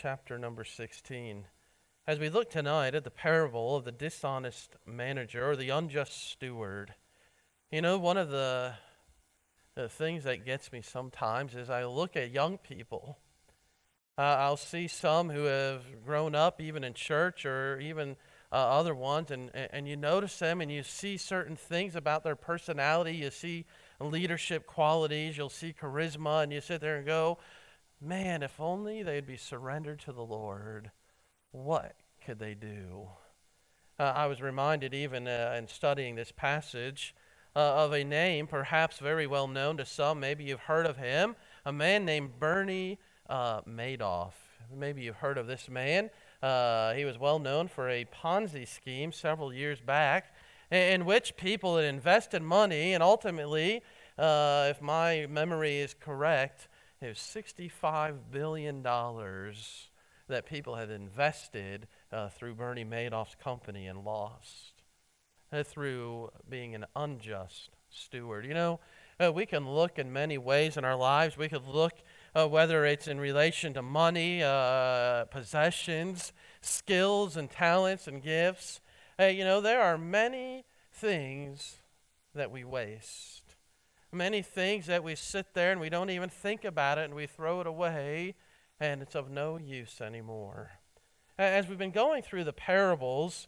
chapter number 16. As we look tonight at the parable of the dishonest manager or the unjust steward, you know, one of the things that gets me sometimes is I look at young people. I'll see some who have grown up even in church or even other ones, and you notice them and you see certain things about their personality. You see leadership qualities, you'll see charisma, and you sit there and go, man, if only they'd be surrendered to the Lord, what could they do? I was reminded even in studying this passage of a name perhaps very well known to some. Maybe you've heard of him, a man named Bernie Madoff. Maybe you've heard of this man. He was well known for a Ponzi scheme several years back in which people had invested money, and ultimately, if my memory is correct, it was $65 billion that people had invested through Bernie Madoff's company and lost through being an unjust steward. You know, we can look in many ways in our lives. We could look whether it's in relation to money, possessions, skills and talents and gifts. You know, there are many things that we waste. Many things that we sit there and we don't even think about it and we throw it away and it's of no use anymore. As we've been going through the parables,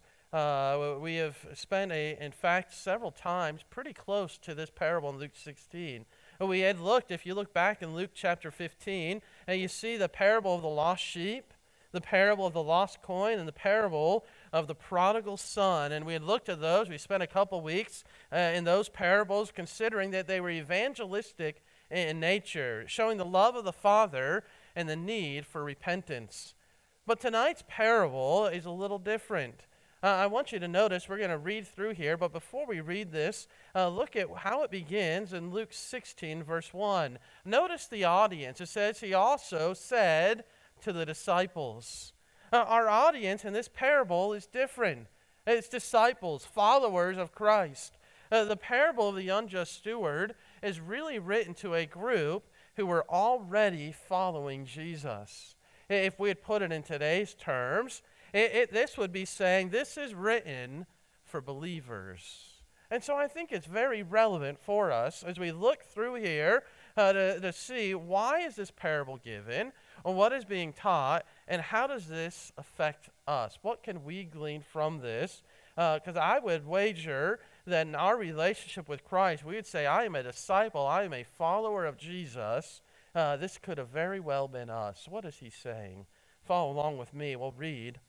we have spent, in fact, several times pretty close to this parable in Luke 16. We had looked, if you look back in Luke chapter 15, and you see the parable of the lost sheep, the parable of the lost coin, and the parable of the prodigal son. And we had looked at those. We spent a couple weeks in those parables considering that they were evangelistic in nature, showing the love of the Father and the need for repentance. But tonight's parable is a little different. I want you to notice, we're going to read through here, but before we read this, look at how it begins in Luke 16, verse 1. Notice the audience. It says, he also said to the disciples. Our audience in this parable is different. It's disciples, followers of Christ. The parable of the unjust steward is really written to a group who were already following Jesus. If we had put it in today's terms, this would be saying this is written for believers. And so I think it's very relevant for us as we look through here to see why is this parable given, or what is being taught, and how does this affect us? What can we glean from this? Because I would wager that in our relationship with Christ, we would say, I am a disciple, I am a follower of Jesus. This could have very well been us. What is he saying? Follow along with me. We'll read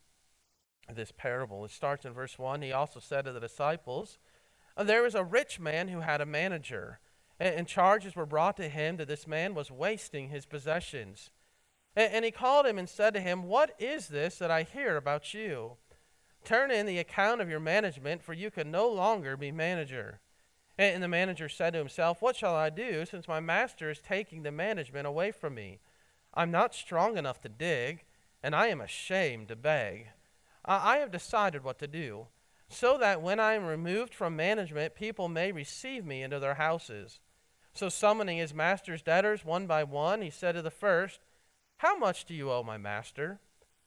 this parable. It starts in verse 1. He also said to the disciples, there was a rich man who had a manager, and charges were brought to him that this man was wasting his possessions. And he called him and said to him, what is this that I hear about you? Turn in the account of your management, for you can no longer be manager. And the manager said to himself, what shall I do, since my master is taking the management away from me? I'm not strong enough to dig, and I am ashamed to beg. I have decided what to do, so that when I am removed from management, people may receive me into their houses. So summoning his master's debtors one by one, he said to the first, how much do you owe my master?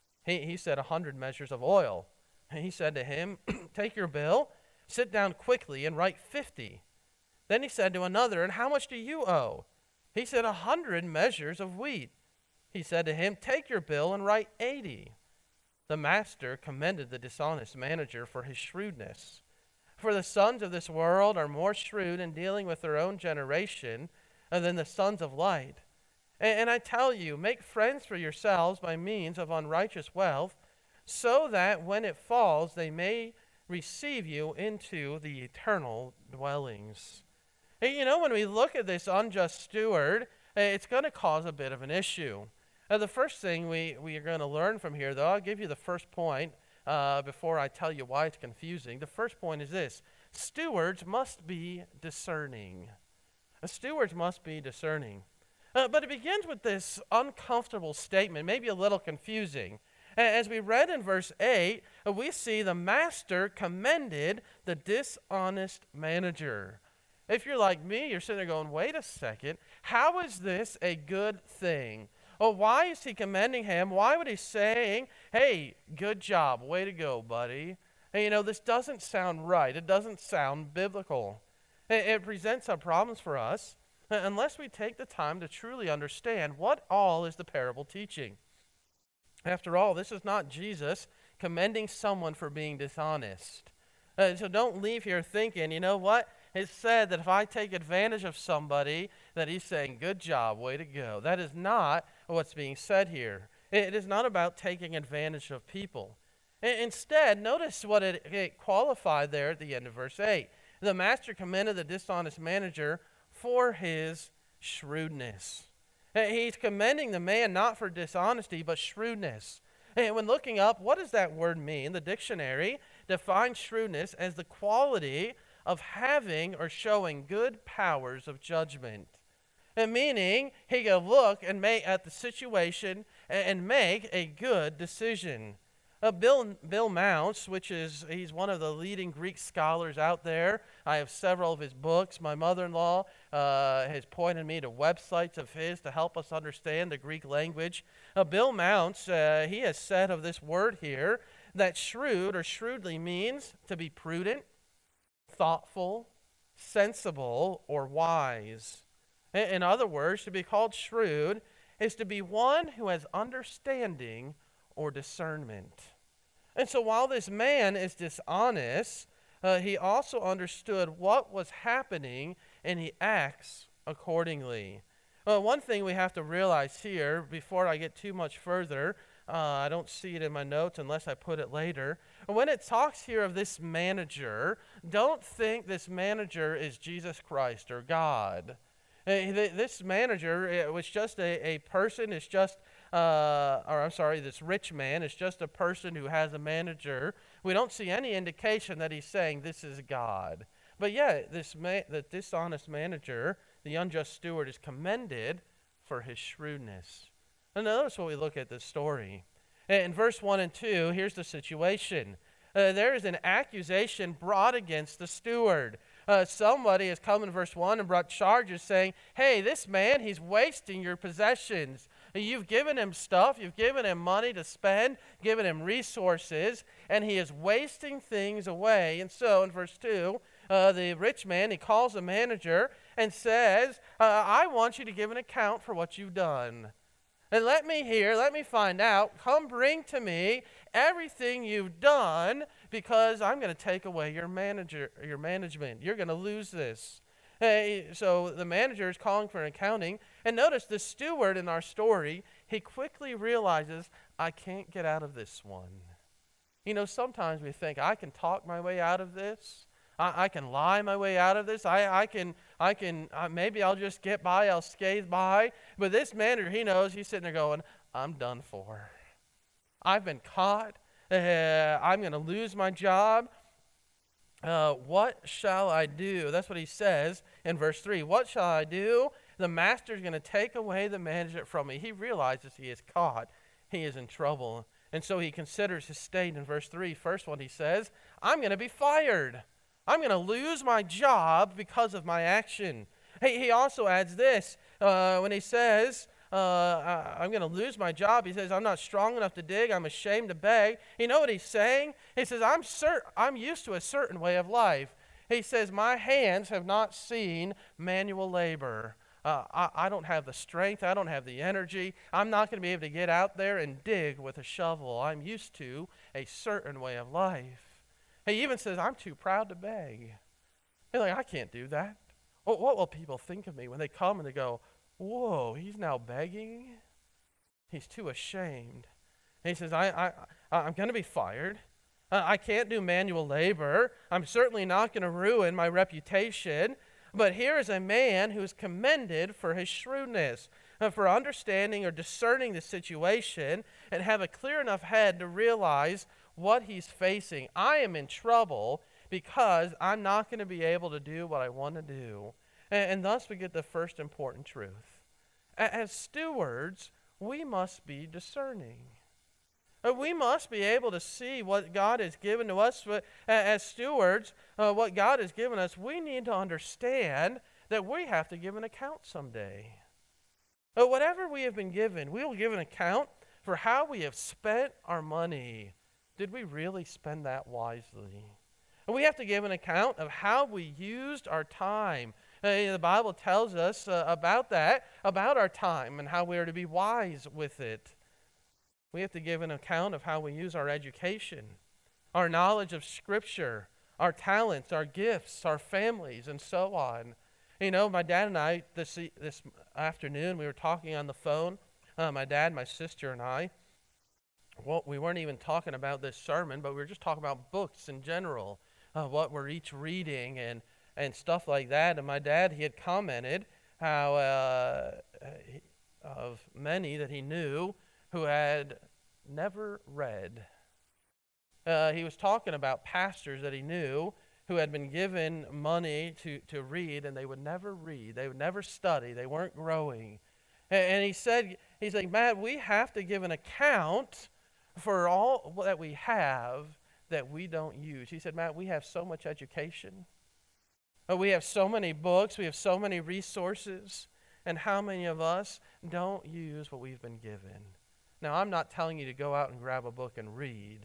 He said, 100 measures of oil. And he said to him, take your bill, sit down quickly, and write 50. Then he said to another, and how much do you owe? He said, 100 measures of wheat. He said to him, take your bill and write 80. The master commended the dishonest manager for his shrewdness. For the sons of this world are more shrewd in dealing with their own generation than the sons of light. And I tell you, make friends for yourselves by means of unrighteous wealth, so that when it falls, they may receive you into the eternal dwellings. And you know, when we look at this unjust steward, it's going to cause a bit of an issue. The first thing we are going to learn from here, though, I'll give you the first point before I tell you why it's confusing. The first point is this: stewards must be discerning. Stewards must be discerning. But it begins with this uncomfortable statement, maybe a little confusing. As we read in verse 8, we see the master commended the dishonest manager. If you're like me, you're sitting there going, wait a second, how is this a good thing? Well, why is he commending him? Why would he saying, hey, good job, way to go, buddy? And, this doesn't sound right. It doesn't sound biblical. It presents some problems for us unless we take the time to truly understand what all is the parable teaching. After all, this is not Jesus commending someone for being dishonest. So don't leave here thinking, you know what? It's said that if I take advantage of somebody, that he's saying, good job, way to go. That is not what's being said here. It is not about taking advantage of people. Instead, notice what it qualified there at the end of verse 8. The master commended the dishonest manager for his shrewdness. He's commending the man not for dishonesty, but shrewdness. And when looking up, what does that word mean? The dictionary defines shrewdness as the quality of having or showing good powers of judgment. And meaning, he can look and make at the situation and make a good decision. Bill Mounce, he's one of the leading Greek scholars out there. I have several of his books. My mother-in-law has pointed me to websites of his to help us understand the Greek language. Bill Mounce, he has said of this word here that shrewd or shrewdly means to be prudent, thoughtful, sensible, or wise. In other words, to be called shrewd is to be one who has understanding or discernment. And so while this man is dishonest, he also understood what was happening and he acts accordingly. One thing we have to realize here before I get too much further, I don't see it in my notes unless I put it later. When it talks here of this manager, don't think this manager is Jesus Christ or God. This manager was just a person, is just, this rich man is just a person who has a manager. We don't see any indication that he's saying this is God. But yet, the dishonest manager, the unjust steward, is commended for his shrewdness. And notice what we look at this story. In verse 1 and 2, here's the situation. There is an accusation brought against the steward. Somebody has come in verse 1 and brought charges saying, hey, this man, he's wasting your possessions. You've given him stuff, you've given him money to spend, given him resources, and he is wasting things away. And so in verse 2, the rich man, he calls the manager and says, I want you to give an account for what you've done. And let me find out, come bring to me everything you've done, because I'm going to take away your management. You're going to lose this. So the manager is calling for an accounting. And notice the steward in our story, he quickly realizes, I can't get out of this one. Sometimes we think, I can talk my way out of this. I can lie my way out of this. Maybe I'll just get by, I'll scathe by. But this manager, he knows, he's sitting there going, I'm done for. I've been caught. I'm going to lose my job. What shall I do? That's what he says in verse 3. What shall I do? The master's going to take away the management from me. He realizes he is caught. He is in trouble. And so he considers his state in verse 3. First one he says, I'm going to be fired. I'm going to lose my job because of my action. He also adds this when he says, I'm going to lose my job. He says, I'm not strong enough to dig. I'm ashamed to beg. You know what he's saying? He says, I'm used to a certain way of life. He says, my hands have not seen manual labor. I don't have the strength. I don't have the energy. I'm not going to be able to get out there and dig with a shovel. I'm used to a certain way of life. He even says, I'm too proud to beg. He's like, I can't do that. What will people think of me when they come and they go, whoa, he's now begging? He's too ashamed. And he says, I'm going to be fired. I can't do manual labor. I'm certainly not going to ruin my reputation. But here is a man who is commended for his shrewdness, for understanding or discerning the situation and have a clear enough head to realize what he's facing. I am in trouble because I'm not going to be able to do what I want to do. And thus we get the first important truth. As stewards, we must be discerning. We must be able to see what God has given to us. As stewards, what God has given us, we need to understand that we have to give an account someday. But whatever we have been given, we will give an account for how we have spent our money. Did we really spend that wisely? And we have to give an account of how we used our time. The Bible tells us about that, about our time, and how we are to be wise with it. We have to give an account of how we use our education, our knowledge of Scripture, our talents, our gifts, our families, and so on. My dad and I, this afternoon, we were talking on the phone, my dad, my sister, and I. Well, we weren't even talking about this sermon, but we were just talking about books in general, what we're each reading and stuff like that. And my dad, he had commented how of many that he knew who had never read. He was talking about pastors that he knew who had been given money to read, and they would never read. They would never study. They weren't growing. And he's like, Matt, we have to give an account for all that we have that we don't use. He said, Matt, we have so much education. We have so many books. We have so many resources. And how many of us don't use what we've been given? Now, I'm not telling you to go out and grab a book and read,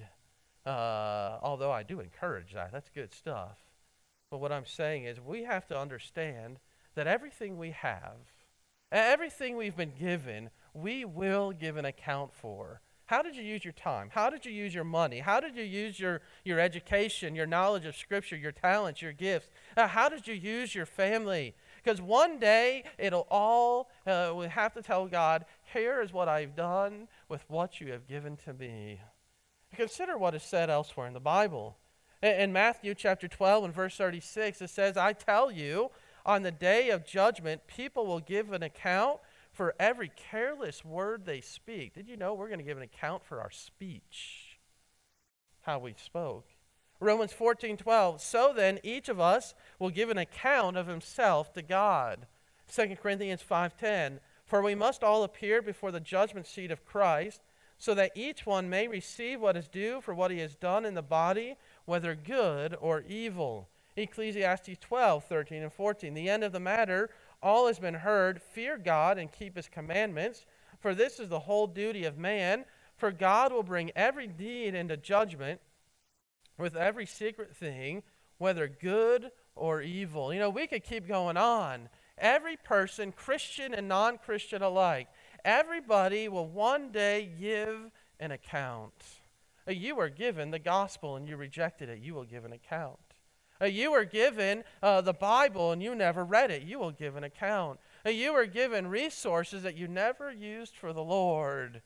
although I do encourage that. That's good stuff. But what I'm saying is we have to understand that everything we have, everything we've been given, we will give an account for. How did you use your time? How did you use your money? How did you use your education, your knowledge of Scripture, your talents, your gifts? How did you use your family? Because one day it'll all, we have to tell God, here is what I've done with what you have given to me. Consider what is said elsewhere in the Bible. In Matthew chapter 12 and verse 36, it says, I tell you, on the day of judgment, people will give an account for every careless word they speak. Did you know we're going to give an account for our speech, how we spoke? Romans 14:12, so then each of us will give an account of himself to God. 2 Corinthians 5:10, for we must all appear before the judgment seat of Christ, so that each one may receive what is due for what he has done in the body, whether good or evil. Ecclesiastes 12:13 and 14, the end of the matter, all has been heard. Fear God and keep his commandments, for this is the whole duty of man. For God will bring every deed into judgment with every secret thing, whether good or evil. We could keep going on. Every person, Christian and non-Christian alike, everybody will one day give an account. You were given the gospel and you rejected it. You will give an account. You were given the Bible and you never read it. You will give an account. You were given resources that you never used for the Lord.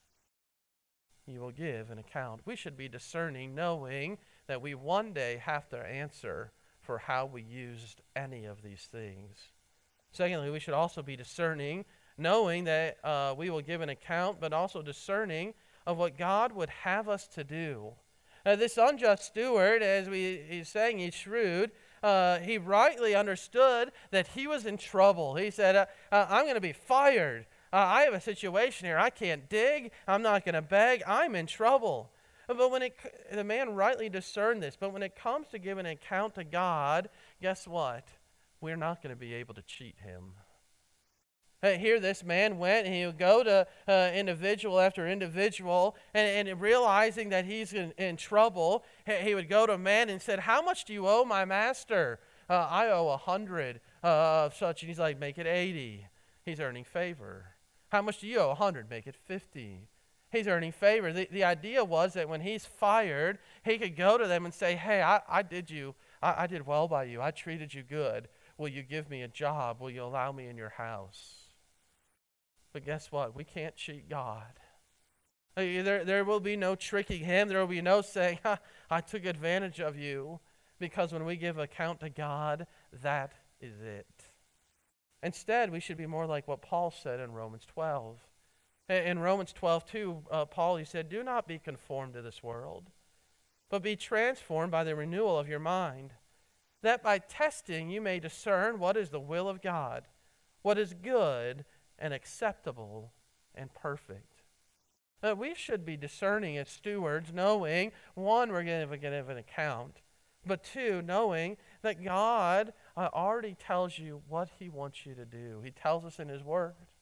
You will give an account. We should be discerning, knowing that we one day have to answer for how we used any of these things. Secondly, we should also be discerning, knowing that we will give an account, but also discerning of what God would have us to do. This unjust steward, as he's saying, he's shrewd. He rightly understood that he was in trouble. He said, I'm going to be fired. I have a situation here. I can't dig. I'm not going to beg. I'm in trouble. But the man rightly discerned this. But when it comes to giving an account to God, guess what? We're not going to be able to cheat him. Here this man went and he would go to individual after individual and realizing that he's in trouble, he would go to a man and said, how much do you owe my master? I owe 100 of such. And he's like, make it 80. He's earning favor. How much do you owe? 100. Make it 50. He's earning favor. The idea was that when he's fired, he could go to them and say, hey, I did well by you. I treated you good. Will you give me a job? Will you allow me in your house? But guess what? We can't cheat God. There will be no tricking him. There will be no saying, I took advantage of you. Because when we give account to God, that is it. Instead, we should be more like what Paul said in Romans 12. In Romans 12:2, Paul, he said, do not be conformed to this world, but be transformed by the renewal of your mind, that by testing you may discern what is the will of God, what is good and acceptable and perfect. We should be discerning as stewards, knowing, one, we're going to give an account, but two, knowing that God already tells you what he wants you to do. He tells us in his word.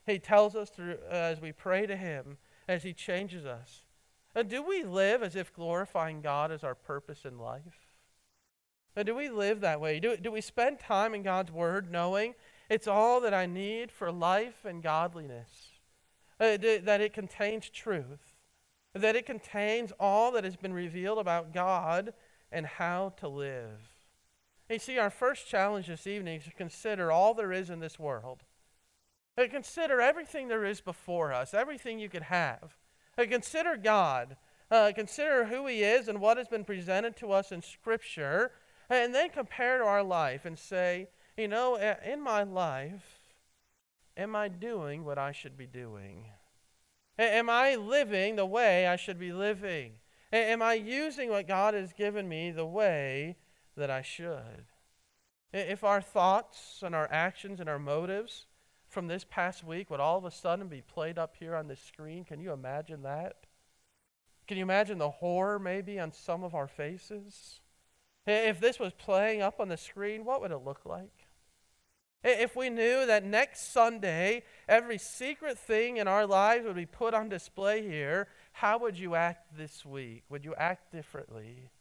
He tells us through as we pray to him, as he changes us. And do we live as if glorifying God is our purpose in life? And do we live that way? Do we spend time in God's word knowing it's all that I need for life and godliness? That it contains truth. That it contains all that has been revealed about God and how to live. You see, our first challenge this evening is to consider all there is in this world. Consider everything there is before us, everything you could have. Consider God. Consider who he is and what has been presented to us in Scripture. And then compare to our life and say, in my life, am I doing what I should be doing? Am I living the way I should be living? Am I using what God has given me the way that I should? If our thoughts and our actions and our motives from this past week would all of a sudden be played up here on this screen, can you imagine that? Can you imagine the horror maybe on some of our faces? If this was playing up on the screen, what would it look like? If we knew that next Sunday, every secret thing in our lives would be put on display here, how would you act this week? Would you act differently?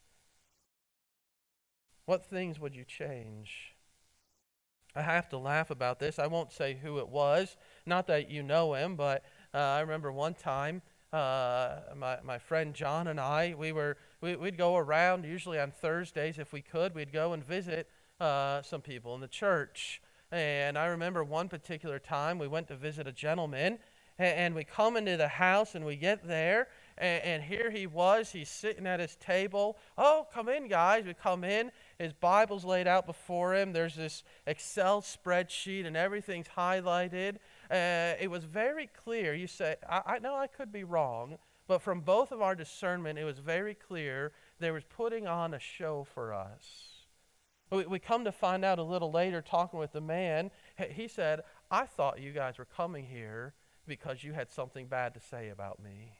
What things would you change? I have to laugh about this. I won't say who it was. Not that you know him, but I remember one time my friend John and I, we'd go around, usually on Thursdays if we could, we'd go and visit some people in the church. And I remember one particular time we went to visit a gentleman, and we come into the house and we get there, and here he was, he's sitting at his table. Oh, come in, guys. We come in. His Bible's laid out before him. There's this Excel spreadsheet, and everything's highlighted. It was very clear. You say, I know I could be wrong, but from both of our discernment, it was very clear they was putting on a show for us. We come to find out a little later, talking with the man, he said, I thought you guys were coming here because you had something bad to say about me.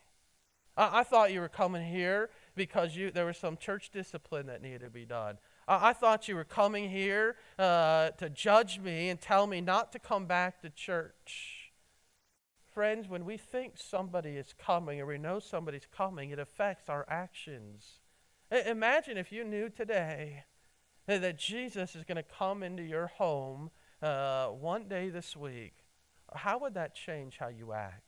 I thought you were coming here because there was some church discipline that needed to be done. I thought you were coming here to judge me and tell me not to come back to church. Friends, when we think somebody is coming or we know somebody's coming, it affects our actions. Imagine if you knew today that Jesus is going to come into your home one day this week. How would that change how you act?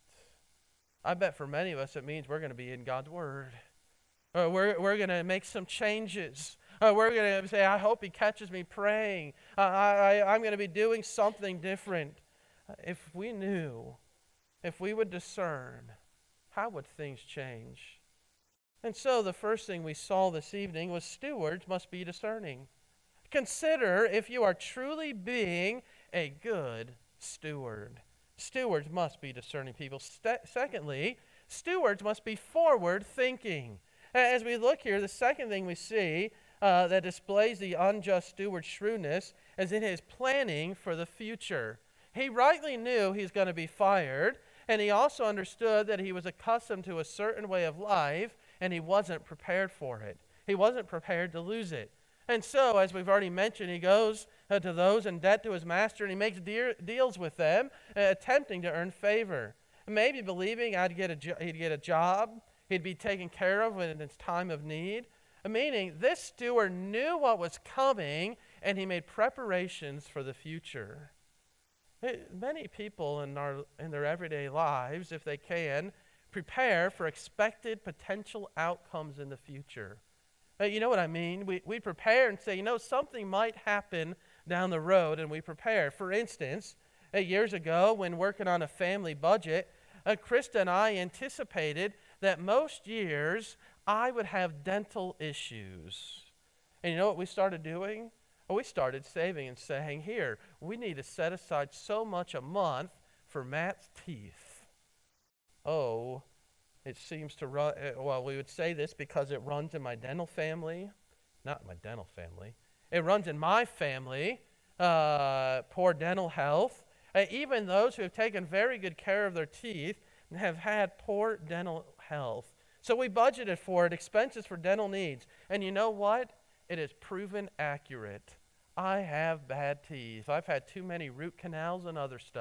I bet for many of us it means we're going to be in God's Word. We're going to make some changes. We're going to say, I hope he catches me praying. I'm going to be doing something different. If we knew, if we would discern, how would things change? And so the first thing we saw this evening was stewards must be discerning. Consider if you are truly being a good steward. Stewards must be discerning people. Secondly, stewards must be forward-thinking. As we look here, the second thing we see that displays the unjust steward's shrewdness is in his planning for the future. He rightly knew he's going to be fired, and he also understood that he was accustomed to a certain way of life, and he wasn't prepared for it. He wasn't prepared to lose it. And so, as we've already mentioned, he goes to those in debt to his master, and he makes deals with them, attempting to earn favor. Maybe believing he'd get a job, he'd be taken care of in his time of need. Meaning, this steward knew what was coming, and he made preparations for the future. Many people in their everyday lives, if they can, prepare for expected potential outcomes in the future. You know what I mean? We prepare and say, something might happen down the road, and we prepare. For instance, years ago when working on a family budget, Krista and I anticipated that most years I would have dental issues. And you know what we started doing? Well, we started saving and saying, here, we need to set aside so much a month for Matt's teeth. Oh, it seems to run, we would say this because it runs in my dental family. Not my dental family. It runs in my family, poor dental health. Even those who have taken very good care of their teeth have had poor dental health. So we budgeted for it, expenses for dental needs. And you know what? It is proven accurate. I have bad teeth. I've had too many root canals and other stuff.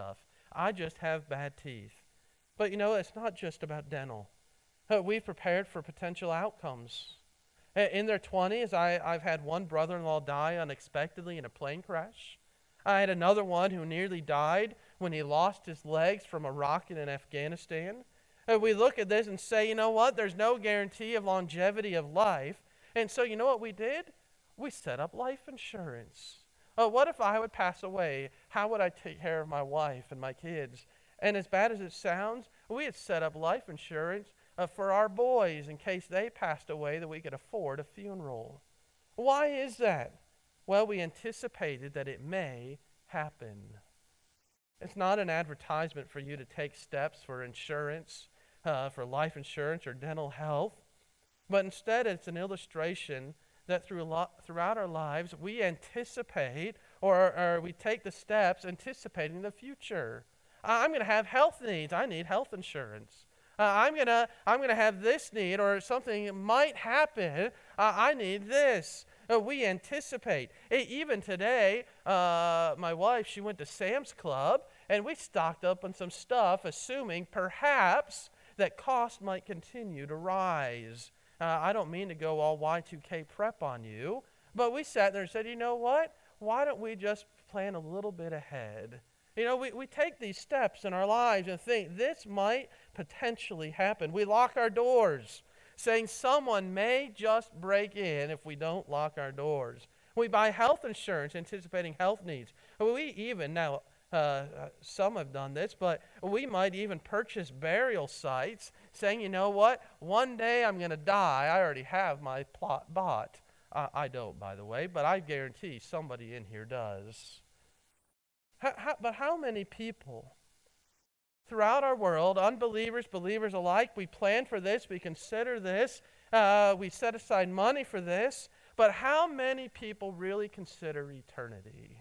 I just have bad teeth. But it's not just about dental. We've prepared for potential outcomes. In their 20s, I've had one brother-in-law die unexpectedly in a plane crash. I had another one who nearly died when he lost his legs from a rocket in Afghanistan. We look at this and say, you know what? There's no guarantee of longevity of life. And so you know what we did? We set up life insurance. What if I would pass away? How would I take care of my wife and my kids? And as bad as it sounds, we had set up life insurance for our boys in case they passed away, that we could afford a funeral. Why is that? Well, we anticipated that it may happen. It's not an advertisement for you to take steps for insurance, for life insurance or dental health, but instead it's an illustration that throughout our lives we anticipate or we take the steps anticipating the future. I'm going to have health needs. I need health insurance. I'm gonna have this need, or something might happen. I need this. We anticipate. Even today, my wife, she went to Sam's Club, and we stocked up on some stuff, assuming perhaps that cost might continue to rise. I don't mean to go all Y2K prep on you, but we sat there and said, you know what? Why don't we just plan a little bit ahead? We take these steps in our lives and think this might potentially happen. We lock our doors, saying someone may just break in if we don't lock our doors. We buy health insurance, anticipating health needs. We even, now some have done this, but we might even purchase burial sites, saying, you know what, one day I'm going to die. I already have my plot bought. I don't, by the way, but I guarantee somebody in here does. But how many people throughout our world, unbelievers, believers alike, we plan for this, we consider this, we set aside money for this, but how many people really consider eternity?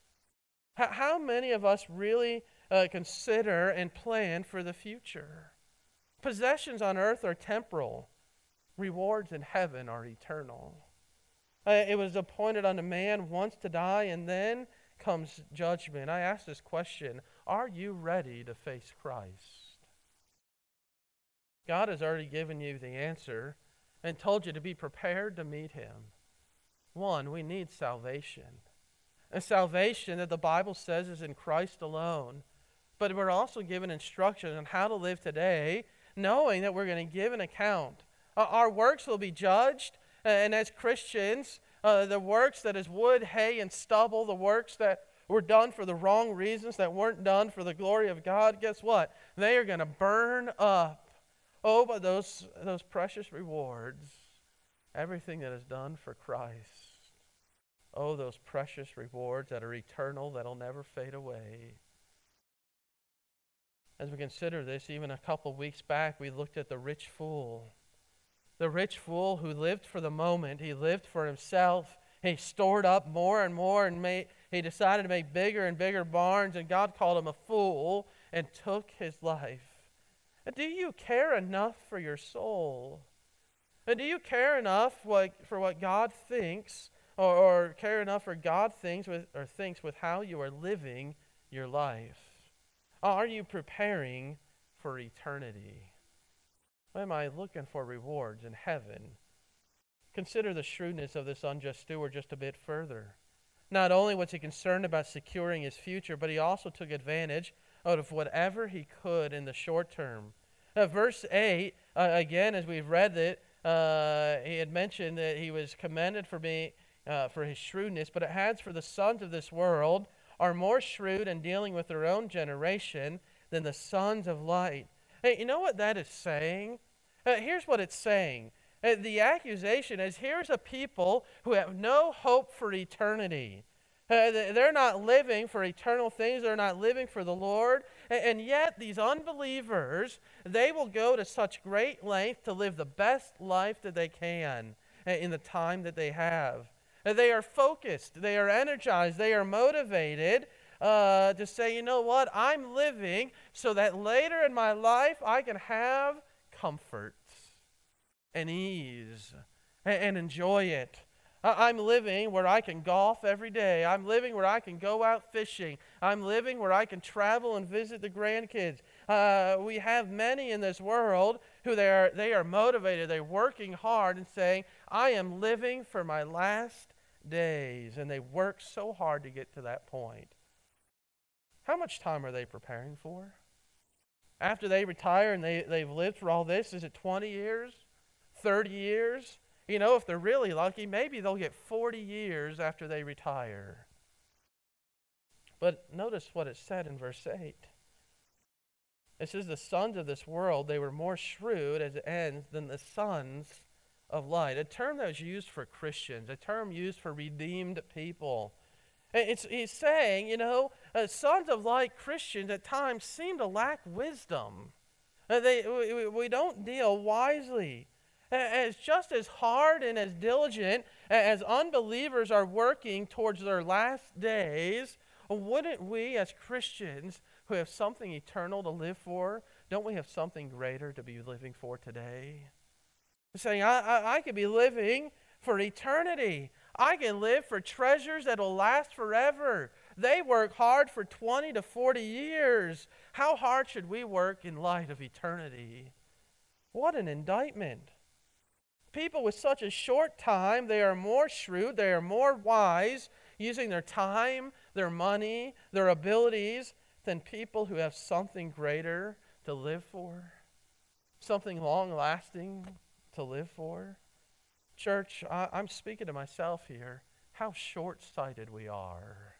How many of us really consider and plan for the future? Possessions on earth are temporal. Rewards in heaven are eternal. It was appointed unto man once to die, and then comes judgment. I ask this question: are you ready to face Christ? God has already given you the answer and told you to be prepared to meet Him. One, we need salvation. A salvation that the Bible says is in Christ alone. But we're also given instruction on how to live today, knowing that we're going to give an account. Our works will be judged, and as Christians, the works that is wood, hay, and stubble, the works that were done for the wrong reasons, that weren't done for the glory of God, guess what? They are going to burn up. Oh, but those precious rewards, everything that is done for Christ. Oh, those precious rewards that are eternal, that'll never fade away. As we consider this, even a couple weeks back, we looked at the rich fool. The rich fool who lived for the moment. He lived for himself. He stored up more and more, and he decided to make bigger and bigger barns, and God called him a fool and took his life. Do you care enough for your soul? Do you care enough for what God thinks, or care enough for God thinks with how you are living your life? Are you preparing for eternity? Am I looking for rewards in heaven? Consider the shrewdness of this unjust steward just a bit further. Not only was he concerned about securing his future, but he also took advantage out of whatever he could in the short term. Verse 8, again, as we've read it, he had mentioned that he was commended for his shrewdness, but it adds, for the sons of this world are more shrewd in dealing with their own generation than the sons of light. Hey, you know what that is saying? Here's what it's saying. The accusation is, here's a people who have no hope for eternity. They're not living for eternal things. They're not living for the Lord. And yet these unbelievers, they will go to such great length to live the best life that they can in the time that they have. They are focused. They are energized. They are motivated to say, you know what, I'm living so that later in my life I can have comfort and ease and enjoy it. I'm living where I can golf every day. I'm living where I can go out fishing. I'm living where I can travel and visit the grandkids. We have many in this world who they are motivated. They're working hard and saying, I am living for my last days. And they work so hard to get to that point. How much time are they preparing for? After they retire and they've lived for all this, is it 20 years? 30 years? If they're really lucky, maybe they'll get 40 years after they retire. But notice what it said in verse 8. It says, the sons of this world, they were more shrewd, as it ends, than the sons of light. A term that was used for Christians, a term used for redeemed people. He's saying, sons of light Christians at times seem to lack wisdom. We don't deal wisely. As just as hard and as diligent as unbelievers are working towards their last days, wouldn't we as Christians who have something eternal to live for, don't we have something greater to be living for today? Saying, I could be living for eternity. I can live for treasures that will last forever. They work hard for 20 to 40 years. How hard should we work in light of eternity? What an indictment. People with such a short time, they are more shrewd, they are more wise, using their time, their money, their abilities, than people who have something greater to live for, something long-lasting to live for. Church, I'm speaking to myself here. How short-sighted we are.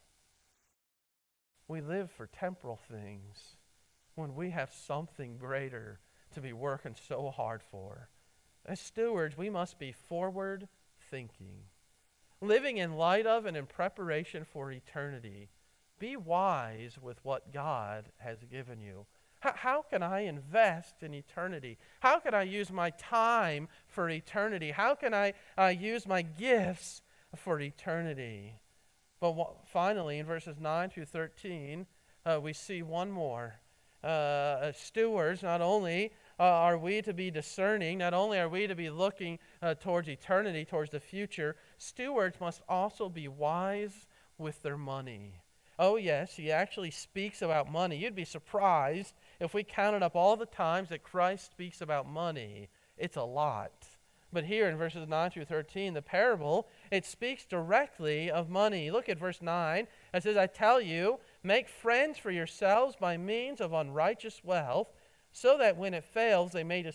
We live for temporal things when we have something greater to be working so hard for. As stewards, we must be forward-thinking, living in light of and in preparation for eternity. Be wise with what God has given you. How can I invest in eternity? How can I use my time for eternity? How can I use my gifts for eternity? But finally, in verses 9 through 13, we see one more. Stewards, not only are we to be discerning, not only are we to be looking towards eternity, towards the future, stewards must also be wise with their money. Oh yes, he actually speaks about money. You'd be surprised if we counted up all the times that Christ speaks about money. It's a lot. But here in verses 9 through 13, the parable, it speaks directly of money. Look at verse 9. It says, I tell you, make friends for yourselves by means of unrighteous wealth, so that when it fails, they may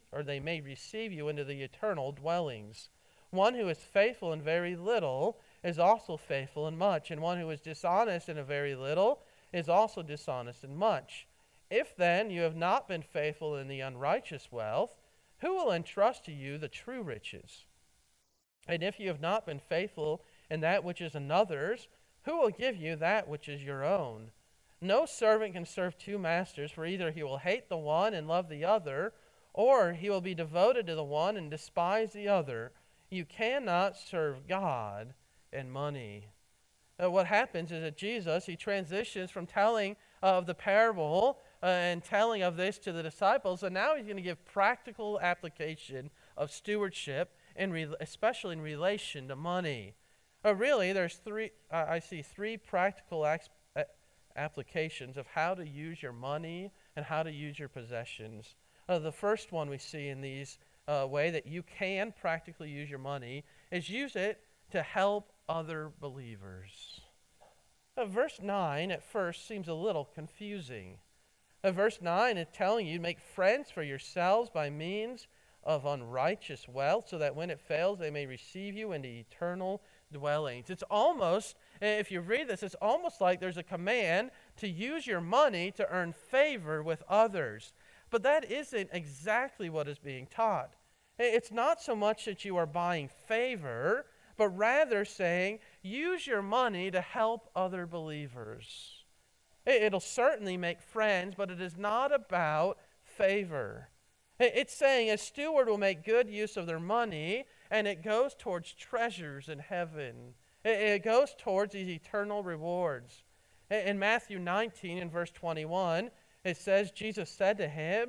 receive you into the eternal dwellings. One who is faithful in very little is also faithful in much, and one who is dishonest in a very little is also dishonest in much. If then you have not been faithful in the unrighteous wealth, who will entrust to you the true riches? And if you have not been faithful in that which is another's, who will give you that which is your own? No servant can serve two masters, for either he will hate the one and love the other, or he will be devoted to the one and despise the other. You cannot serve God and money. What happens is that Jesus, he transitions from telling of the parable and telling of this to the disciples, and now he's going to give practical application of stewardship, especially in relation to money. Really, there's I see three practical applications of how to use your money and how to use your possessions. The first one we see in these way that you can practically use your money is use it to help other believers. Verse 9 at first seems a little confusing. Verse 9 is telling you, make friends for yourselves by means of unrighteous wealth, so that when it fails, they may receive you into eternal dwellings. It's almost, if you read this, it's almost like there's a command to use your money to earn favor with others. But that isn't exactly what is being taught. It's not so much that you are buying favor, but rather saying, use your money to help other believers. It'll certainly make friends, but it is not about favor. It's saying a steward will make good use of their money, and it goes towards treasures in heaven. It goes towards these eternal rewards. In Matthew 19, in verse 21, it says, Jesus said to him,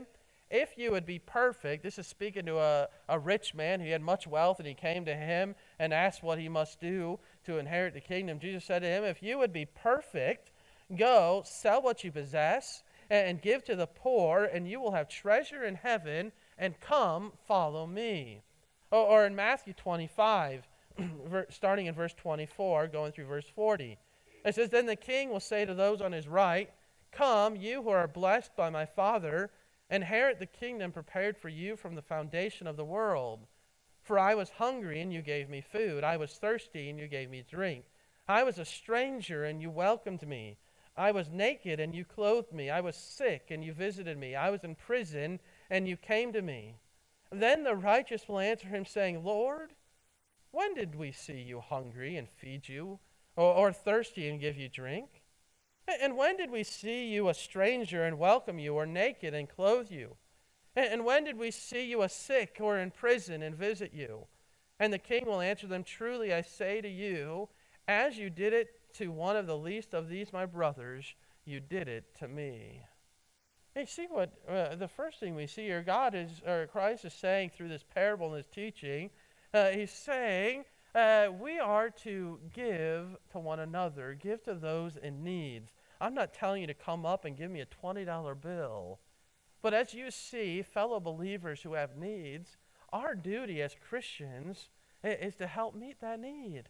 if you would be perfect, this is speaking to a rich man who had much wealth, and he came to him and asked what he must do to inherit the kingdom. Jesus said to him, if you would be perfect, go, sell what you possess, and give to the poor, and you will have treasure in heaven, and come, follow me. Or in Matthew 25, starting in verse 24, going through verse 40. It says, then the king will say to those on his right, come, you who are blessed by my Father, inherit the kingdom prepared for you from the foundation of the world. For I was hungry, and you gave me food. I was thirsty, and you gave me drink. I was a stranger, and you welcomed me. I was naked, and you clothed me. I was sick, and you visited me. I was in prison, and you came to me. Then the righteous will answer him, saying, Lord, when did we see you hungry and feed you, or thirsty and give you drink? And when did we see you a stranger and welcome you, or naked and clothe you? And when did we see you a sick or in prison and visit you? And the king will answer them, truly I say to you, as you did it to one of the least of these my brothers, you did it to me. And you see what the first thing we see here, Christ is saying through this parable and this teaching, he's saying we are to give to one another, give to those in needs. I'm not telling you to come up and give me a $20 bill. But as you see fellow believers who have needs, our duty as Christians is to help meet that need.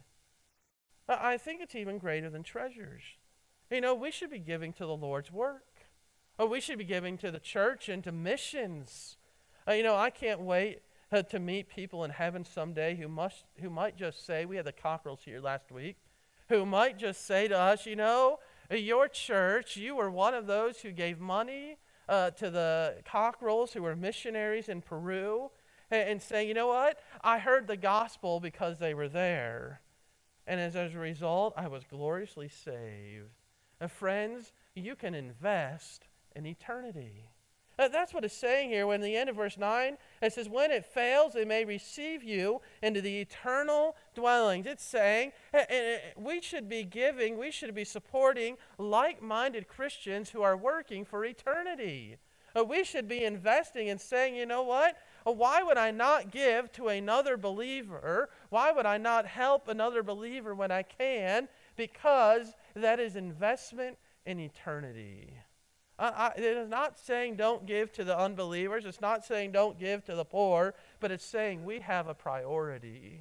I think it's even greater than treasures. You know, we should be giving to the Lord's work. We should be giving to the church and to missions. I can't wait to meet people in heaven someday who might just say, we had the Cockrells here last week, who might just say to us, your church, you were one of those who gave money to the Cockrells who were missionaries in Peru, and say, you know what? I heard the gospel because they were there. And as a result, I was gloriously saved. Friends, you can invest in eternity. That's what it's saying here when the end of verse 9, it says, when it fails, they may receive you into the eternal dwellings. It's saying we should be giving, we should be supporting like-minded Christians who are working for eternity. We should be investing and saying, you know what? Why would I not give to another believer? Why would I not help another believer when I can? Because that is investment in eternity. It is not saying don't give to the unbelievers. It's not saying don't give to the poor. But it's saying we have a priority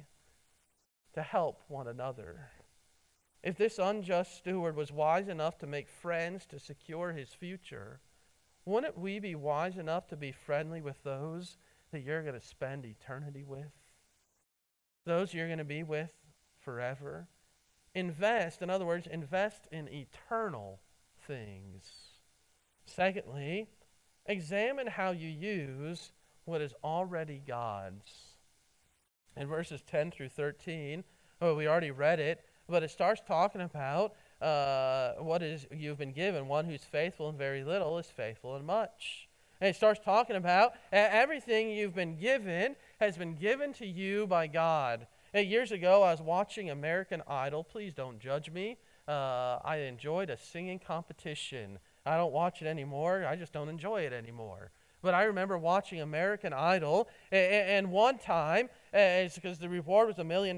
to help one another. If this unjust steward was wise enough to make friends to secure his future, wouldn't we be wise enough to be friendly with those that you're going to spend eternity with? Those you're going to be with forever? Invest, in other words, invest in eternal things. Secondly, examine how you use what is already God's. In verses 10 through 13, we already read it, but it starts talking about what is you've been given. One who's faithful in very little is faithful in much. And it starts talking about everything you've been given has been given to you by God. Years ago, I was watching American Idol. Please don't judge me. I enjoyed a singing competition. I don't watch it anymore. I just don't enjoy it anymore. But I remember watching American Idol, and one time, it's because the reward was $1 million,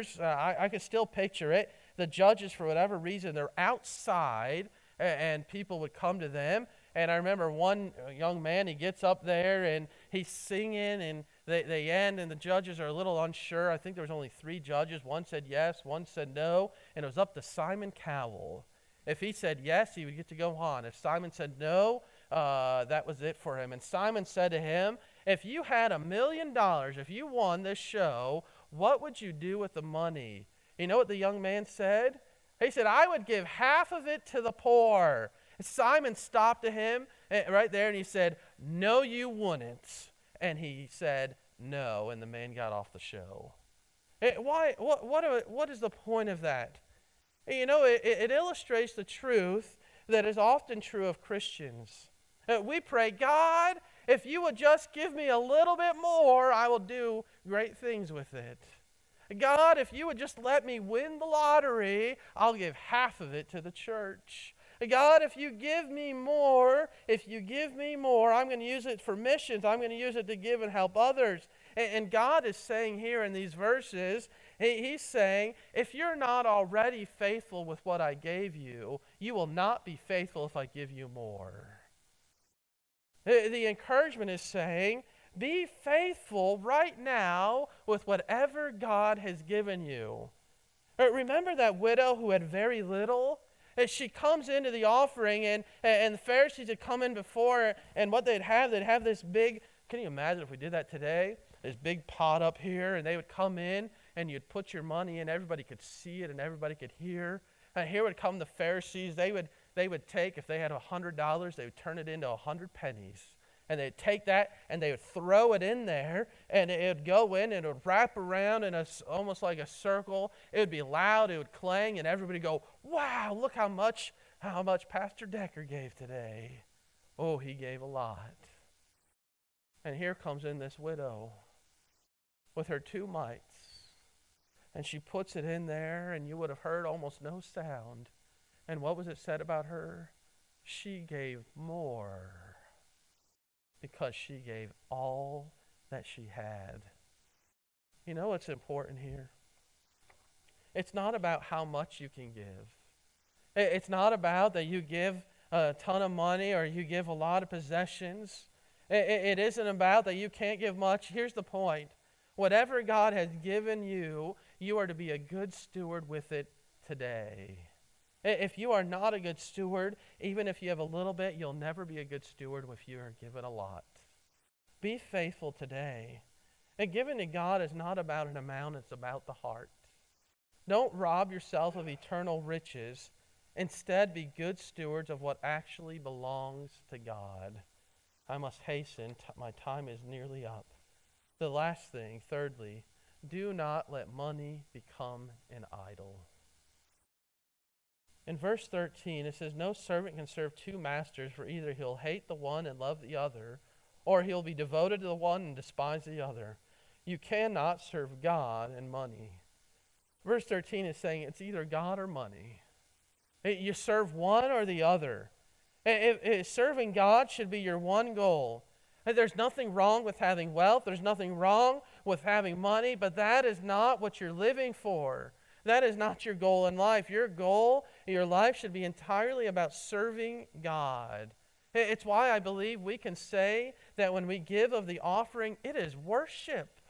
I could still picture it. The judges, for whatever reason, they're outside, and people would come to them. And I remember one young man, he gets up there, and he's singing, and they end, and the judges are a little unsure. I think there was only 3 judges. One said yes, one said no, and it was up to Simon Cowell. If he said yes, he would get to go on. If Simon said no, that was it for him. And Simon said to him, if you had $1 million, if you won this show, what would you do with the money? You know what the young man said? He said, I would give half of it to the poor. And Simon stopped to him right there, and he said, no, you wouldn't. And he said, no, and the man got off the show. What is the point of that? You know, it illustrates the truth that is often true of Christians. We pray, God, if you would just give me a little bit more, I will do great things with it. God, if you would just let me win the lottery, I'll give half of it to the church. God, if you give me more, I'm going to use it for missions. I'm going to use it to give and help others. And God is saying here in these verses, He's saying, if you're not already faithful with what I gave you, you will not be faithful if I give you more. The encouragement is saying, be faithful right now with whatever God has given you. Remember that widow who had very little? As she comes into the offering, and the Pharisees had come in before, and what they'd have this big, can you imagine if we did that today? This big pot up here, and they would come in, and you'd put your money in, everybody could see it, and everybody could hear. And here would come the Pharisees. They would take, if they had $100, they would turn it into 100 pennies. And they'd take that and they would throw it in there, and it would go in and it would wrap around in almost like a circle. It would be loud, it would clang, and everybody would go, wow, look how much Pastor Decker gave today. Oh, he gave a lot. And here comes in this widow with her 2 mites. And she puts it in there, and you would have heard almost no sound. And what was it said about her? She gave more, because she gave all that she had. You know what's important here? It's not about how much you can give. It's not about that you give a ton of money or you give a lot of possessions. It isn't about that you can't give much. Here's the point. Whatever God has given you, you are to be a good steward with it today. If you are not a good steward, even if you have a little bit, you'll never be a good steward if you are given a lot. Be faithful today. And giving to God is not about an amount, it's about the heart. Don't rob yourself of eternal riches. Instead, be good stewards of what actually belongs to God. I must hasten. My time is nearly up. The last thing, thirdly, do not let money become an idol. In verse 13, it says, no servant can serve 2 masters, for either he'll hate the one and love the other, or he'll be devoted to the one and despise the other. You cannot serve God and money. Verse 13 is saying it's either God or money. You serve one or the other. Serving God should be your one goal. There's nothing wrong with having wealth. There's nothing wrong with having money, but that is not what you're living for. That is not your goal in life. Your goal in your life should be entirely about serving God. It's why I believe we can say that when we give of the offering, it is worship.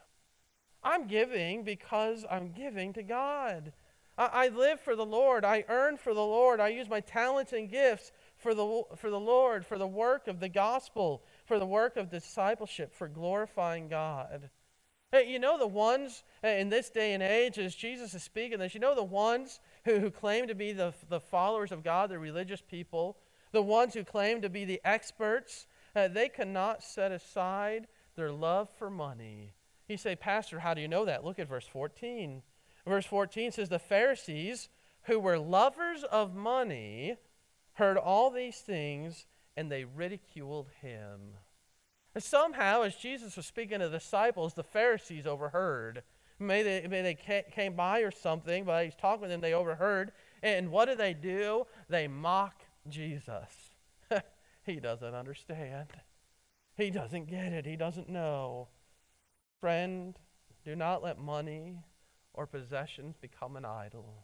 I'm giving because I'm giving to God. I live for the Lord. I earn for the Lord. I use my talents and gifts for the Lord, for the work of the gospel, for the work of discipleship, for glorifying God. Hey, you know the ones in this day and age, as Jesus is speaking this, you know the ones who claim to be the followers of God, the religious people, the ones who claim to be the experts, they cannot set aside their love for money. You say, Pastor, how do you know that? Look at verse 14. Verse 14 says, the Pharisees, who were lovers of money, heard all these things, and they ridiculed him. And somehow, as Jesus was speaking to the disciples, the Pharisees overheard. Maybe they came by or something, but he's talking with them, they overheard. And what do? They mock Jesus. He doesn't understand. He doesn't get it. He doesn't know. Friend, do not let money or possessions become an idol.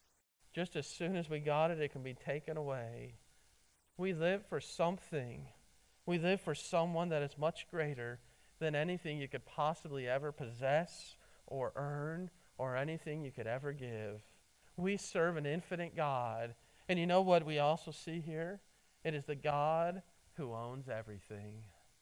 Just as soon as we got it, it can be taken away. We live for something. We live for someone that is much greater than anything you could possibly ever possess or earn or anything you could ever give. We serve an infinite God. And you know what we also see here? It is the God who owns everything.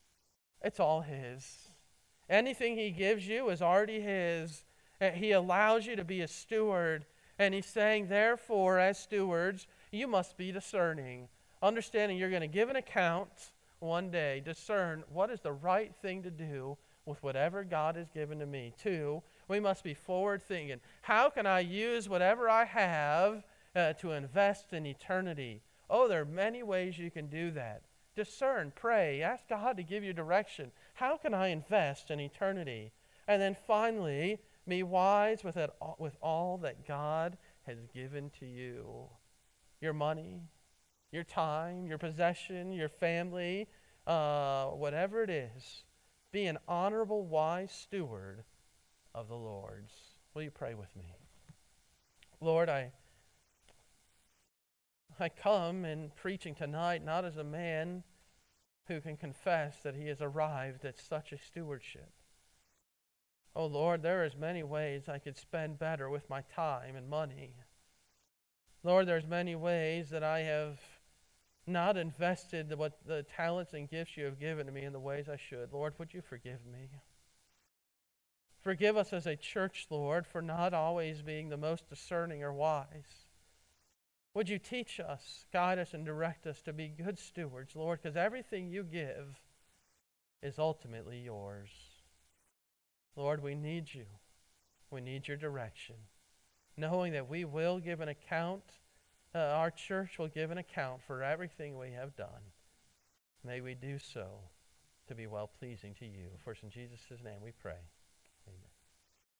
It's all His. Anything He gives you is already His. He allows you to be a steward. And He's saying, therefore, as stewards, you must be discerning. Understanding you're going to give an account one day. Discern what is the right thing to do with whatever God has given to me. 2, we must be forward thinking. How can I use whatever I have to invest in eternity? Oh, there are many ways you can do that. Discern, pray, ask God to give you direction. How can I invest in eternity? And then finally, be wise with all that God has given to you. Your money, your time, your possession, your family, whatever it is. Be an honorable, wise steward of the Lord's. Will you pray with me? Lord, I come in preaching tonight not as a man who can confess that he has arrived at such a stewardship. Oh Lord, there is many ways I could spend better with my time and money. Lord, there's many ways that I have not invested what the talents and gifts you have given to me in the ways I should. Lord, would you forgive me? Forgive us as a church, Lord, for not always being the most discerning or wise. Would you teach us, guide us, and direct us to be good stewards, Lord, because everything you give is ultimately yours. Lord, we need you. We need your direction. Knowing that we will give an account, our church will give an account for everything we have done. May we do so to be well-pleasing to you. For it's in Jesus' name we pray.